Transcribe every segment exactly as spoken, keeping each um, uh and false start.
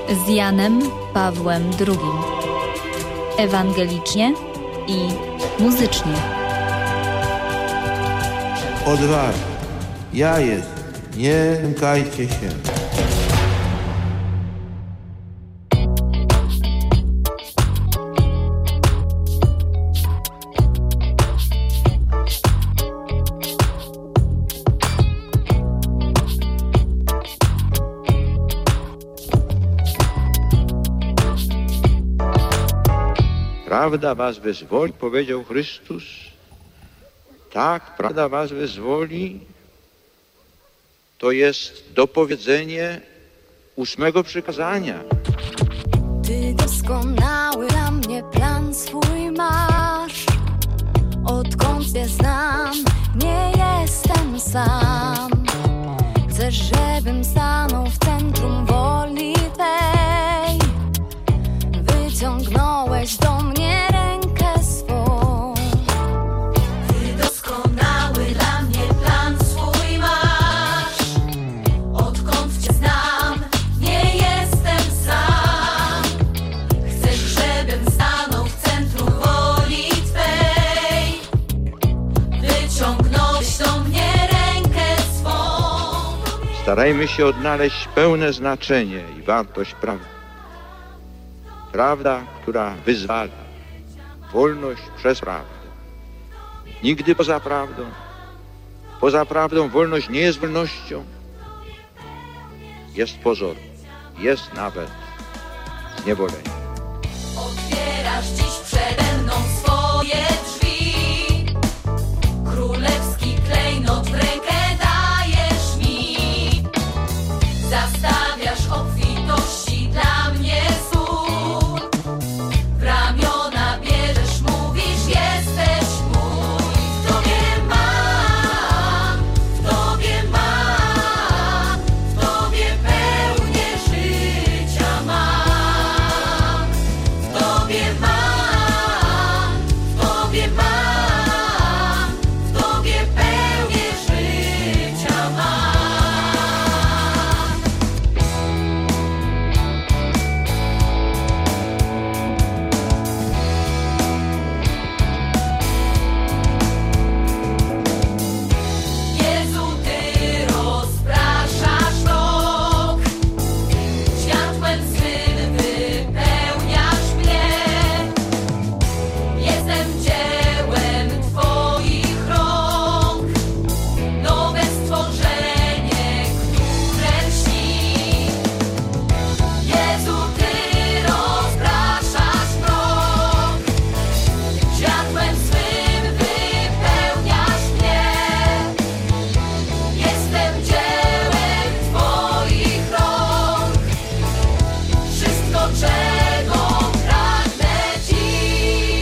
z Janem Pawłem drugim. Ewangelicznie i muzycznie. Odwaga, ja jestem, nie lękajcie się. Prawda was wyzwoli, powiedział Chrystus. Tak, prawda was wyzwoli. To jest dopowiedzenie ósmego przykazania. Ty doskonały dla mnie plan swój masz. Odkąd cię znam, nie jestem sam. Chcesz, żebym stanął w centrum woli Twej. Wyciągnąłeś do mnie rękę swą. Ty doskonały dla mnie plan swój masz. Odkąd cię znam, nie jestem sam. Chcesz, żebym stanął w centrum woli Twej. Wyciągnąłeś do mnie rękę swą. Starajmy się odnaleźć pełne znaczenie i wartość prawdy. Prawda, która wyzwala. Wolność przez prawdę. Nigdy poza prawdą. Poza prawdą wolność nie jest wolnością. Jest pozorem. Jest nawet zniewoleniem. Otwierasz dziś przede mną swoje drzwi. Królewski klejnot w rękę dajesz mi. Zastawiasz obfitości dla mnie sól. W ramiona bierzesz, mówisz, jesteś mój. W Tobie mam, w Tobie mam, w Tobie pełnię życia mam. W Tobie mam, w Tobie mam, w Tobie pełnię życia mam. Jezu, Ty rozpraszasz rok, światłem swym wypełniasz mnie. Jestem dziełem Twoich rąk, nowe stworzenie, które lśni. Jezu, Ty rozpraszasz mrok, światłem swym wypełniasz mnie. Jestem dziełem Twoich rąk, wszystko, czego pragnę dziś.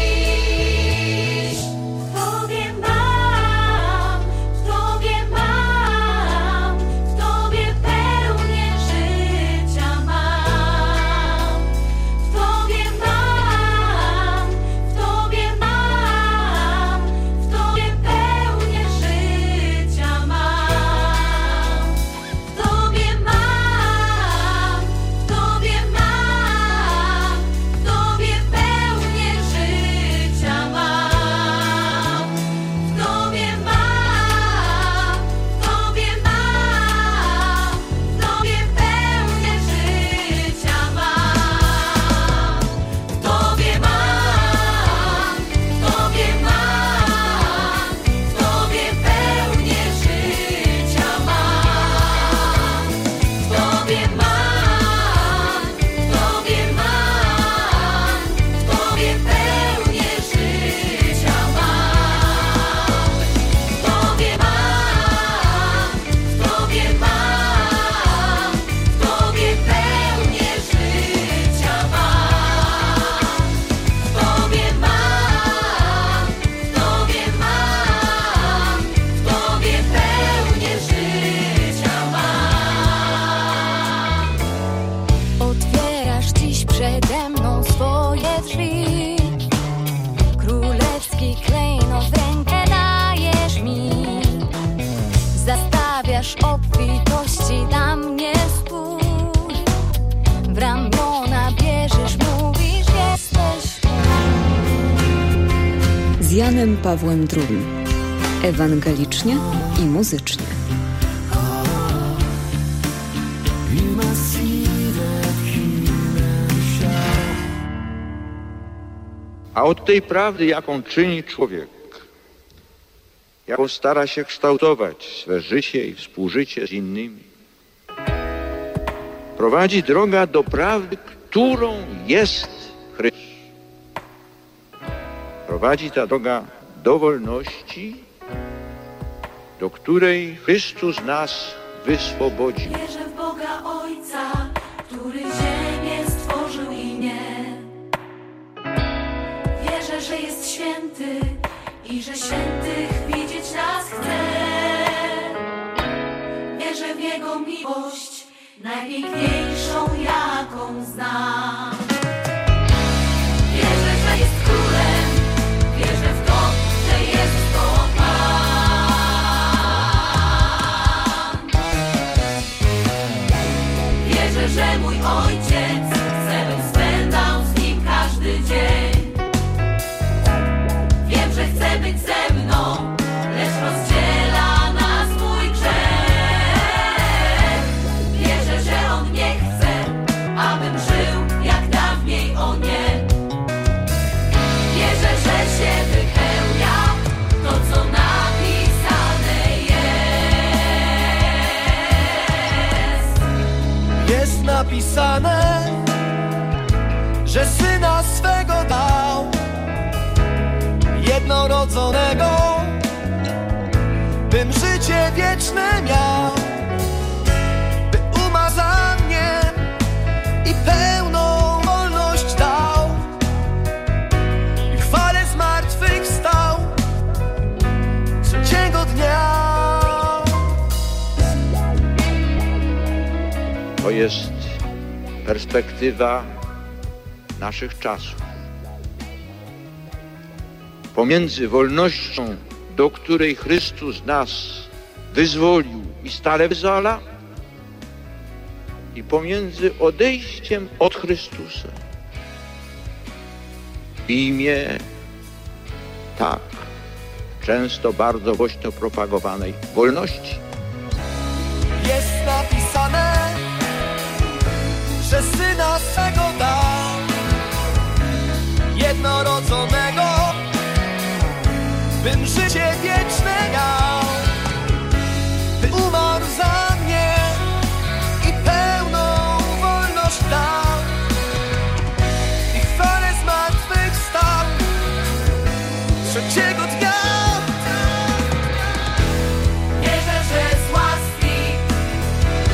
W Tobie mam, w Tobie mam, w Tobie pełnię życia mam. W Tobie mam, w Tobie mam, w Tobie pełnię życia mam. W Tobie mam, w Tobie mam, w Tobie pełnię życia mam. W Tobie mam, w Tobie mam, w Tobie pełnię życia mam. W Tobie mam, w Tobie mam, w Tobie pełnię życia mam. W Tobie mam, w Tobie mam, w Tobie pełnię życia mam. W Tobie mam, w Tobie mam, w Tobie pełnię życia mam. W Tobie mam, w Tobie mam, w Tobie pełnię życia mam. Otwierasz dziś przede mną swoje drzwi. Królewski klejnot w rękę dajesz mi. Zastawiasz obfitości dla mnie stół. W Janem Pawłem drugim. Ewangelicznie i muzycznie. A od tej prawdy, jaką czyni człowiek, jaką stara się kształtować swe życie i współżycie z innymi, prowadzi droga do prawdy, którą jest Chrystus. Prowadzi ta droga do wolności, do której Chrystus nas wyswobodzi. Wierzę w Boga Ojca, który ziemię stworzył i mnie. Wierzę, że jest święty i że świętych widzieć nas chce. Wierzę w Jego miłość, najpiękniejszą jaką znam. Wierzę, że jest królem, wierzę w to, że Jezus to Pan. Wierzę, że mój Ojciec chce, bym spędzał z Nim każdy dzień. Wiem, że chce być ze mną, lecz rozdziela nas mój grzech. Wierzę, że On nie chce, abym żył jak dawniej o nie. Wierzę, że się wypełnia to, co napisane jest. Jest napisane, że Syna swego dał, jednorodzonego, bym życie wieczne miał, by umazaniem i pełną wolność dał, i chwale zmartwychwstał trzeciego dnia. To jest perspektywa naszych czasów. Pomiędzy wolnością, do której Chrystus nas wyzwolił i stale wyzwala, i pomiędzy odejściem od Chrystusa w imię tak często bardzo głośno propagowanej wolności. Jest napisane, że Syna swego dał, jednorodzonego, bym życie wieczne miał, by umarł za mnie i pełną wolność dał, i chwale zmartwychwstał trzeciego dnia. Wierzę, że z łaski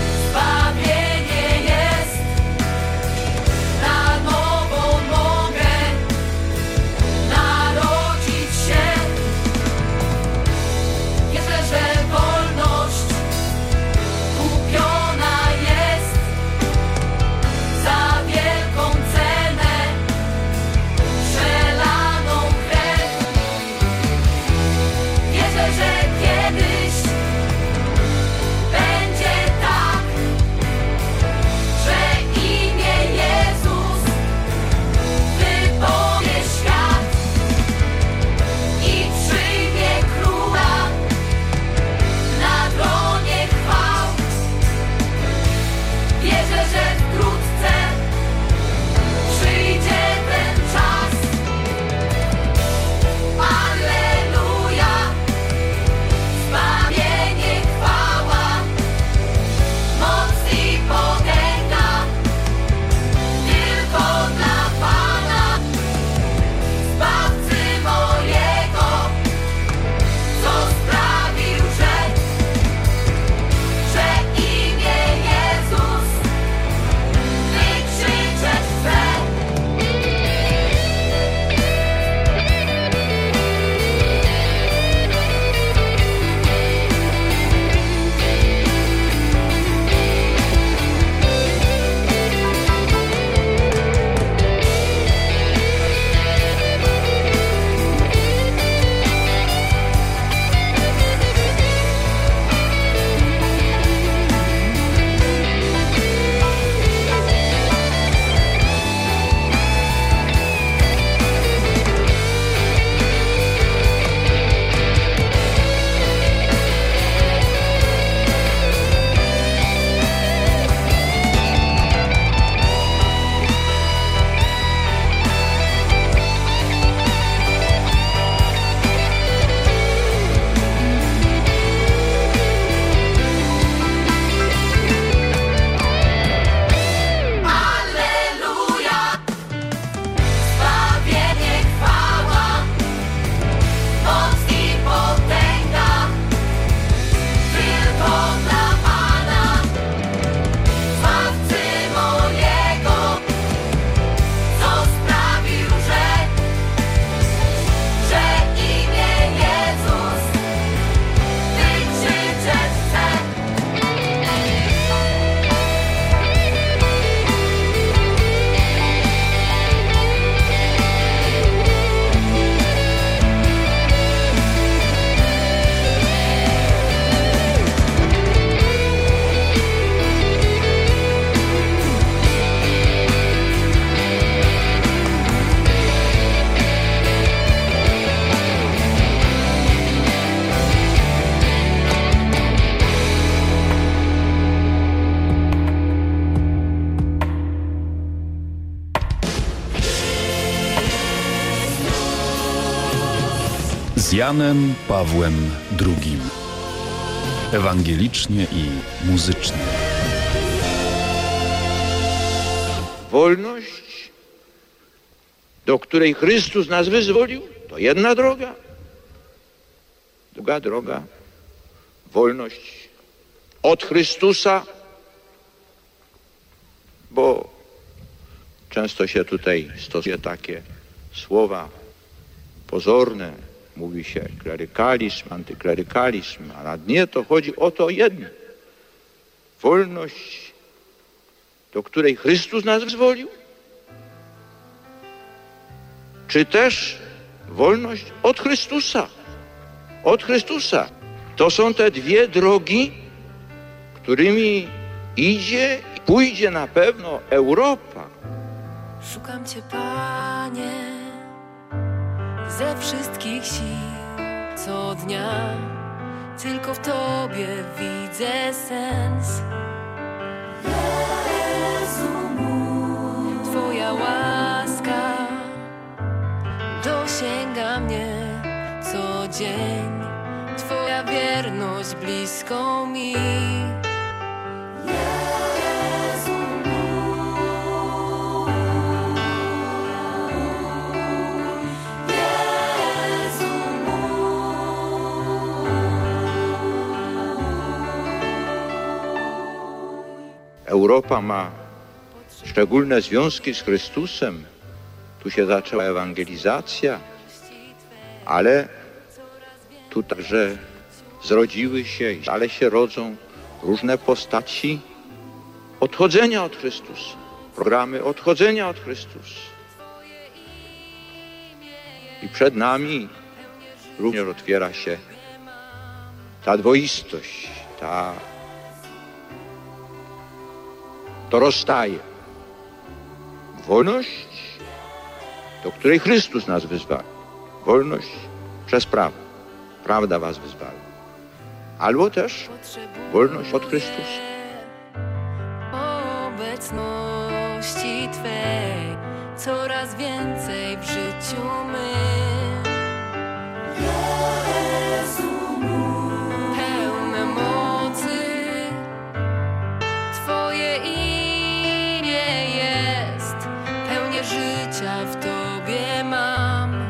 z Janem Pawłem drugim. Ewangelicznie i muzycznie. Wolność, do której Chrystus nas wyzwolił, to jedna droga. Druga droga, wolność od Chrystusa, bo często się tutaj stosuje takie słowa pozorne. Mówi się klerykalizm, antyklerykalizm, a na dnie to chodzi o to jedno. Wolność, do której Chrystus nas wyzwolił, czy też wolność od Chrystusa. Od Chrystusa. To są te dwie drogi, którymi idzie i pójdzie na pewno Europa. Szukam Cię, Panie, ze wszystkich sił co dnia. Tylko w Tobie widzę sens. Jezu mój, Twoja łaska dosięga mnie co dzień. Twoja wierność bliską mi. Jezu mój, Jezu mój. Europa ma szczególne związki z Chrystusem. Tu się zaczęła ewangelizacja, ale tu także zrodziły się i dalej się rodzą różne postaci odchodzenia od Chrystusa, programy odchodzenia od Chrystusa. I przed nami również otwiera się ta dwoistość, ta, to rozstaje. Wolność, do której Chrystus nas wyzwala. Wolność przez prawo. Prawda was wyzwala. Albo też wolność od Chrystusa. Obecności Twej coraz więcej w życiu my. Jezu mój, pełne mocy Twoje imię jest. Pełnię życia w Tobie mam.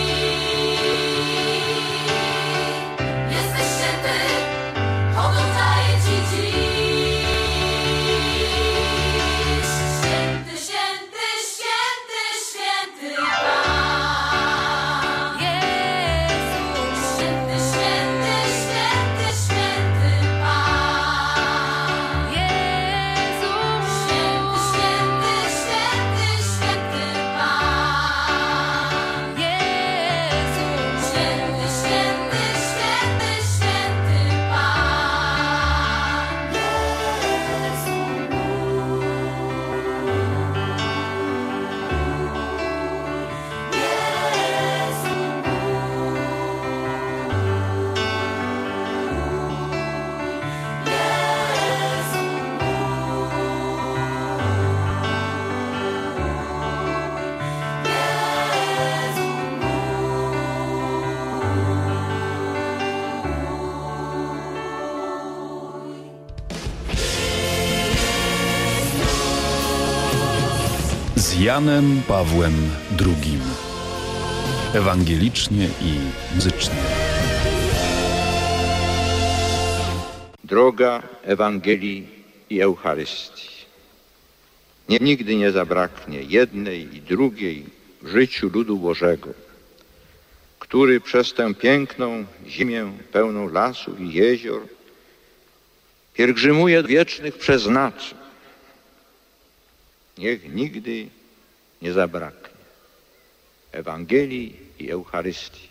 Jesteś święty, z Janem Pawłem drugim. Ewangelicznie i muzycznie. Droga Ewangelii i Eucharystii. Nie, nigdy nie zabraknie jednej i drugiej w życiu ludu Bożego, który przez tę piękną ziemię pełną lasów i jezior pielgrzymuje do wiecznych przeznaczeń. Niech nigdy nie zabraknie Ewangelii i Eucharystii.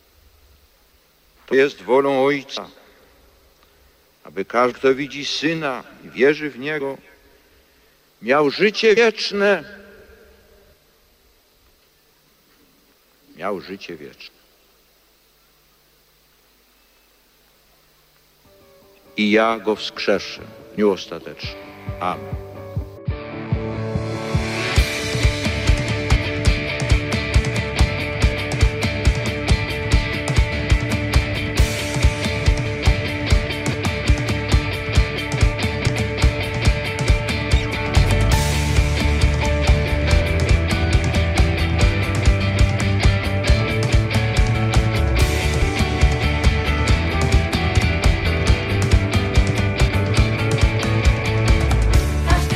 To jest wolą Ojca, aby każdy, kto widzi Syna i wierzy w Niego, miał życie wieczne. Miał życie wieczne. I ja Go wskrzeszę w dniu ostatecznym. Amen. Każdy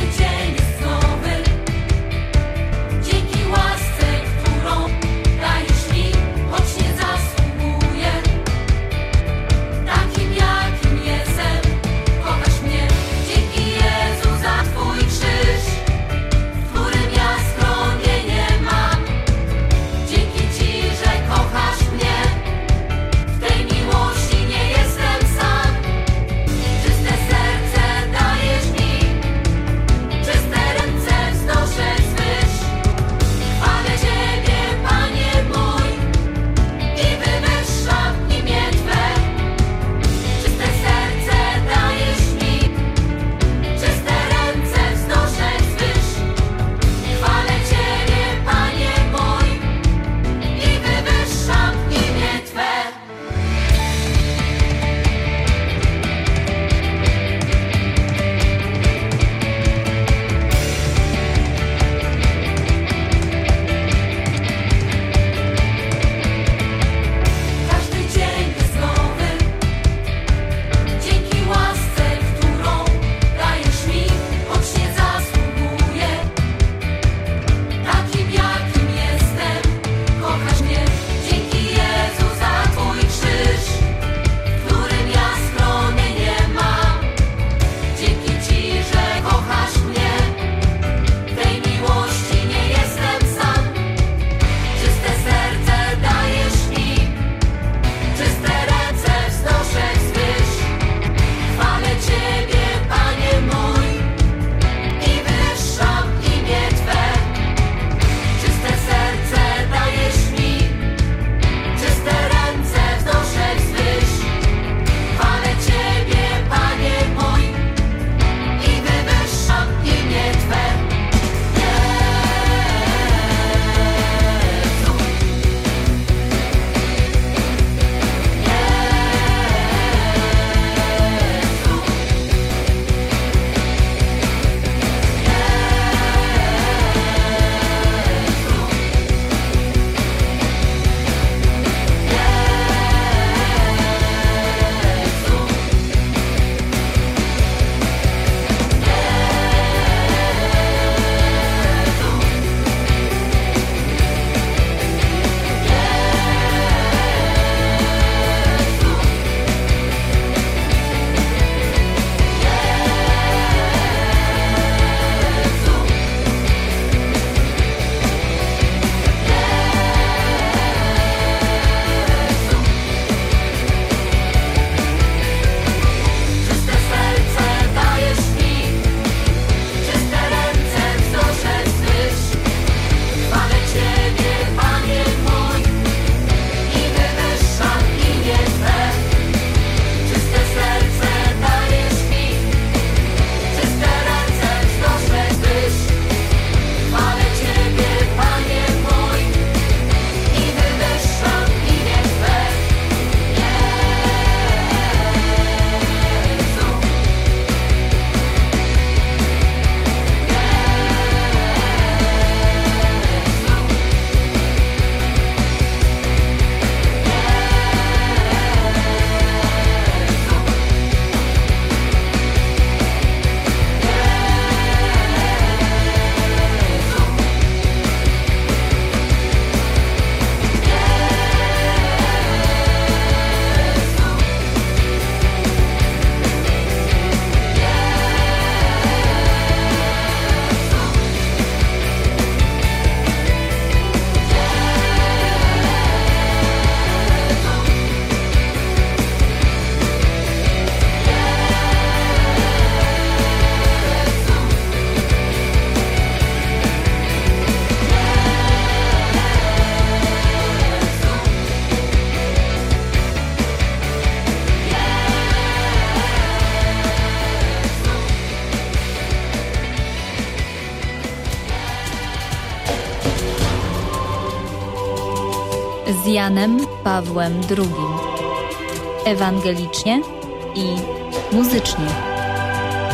z Janem Pawłem drugim. Ewangelicznie i muzycznie.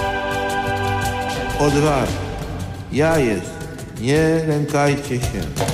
Odwaga, ja jest, nie lękajcie się.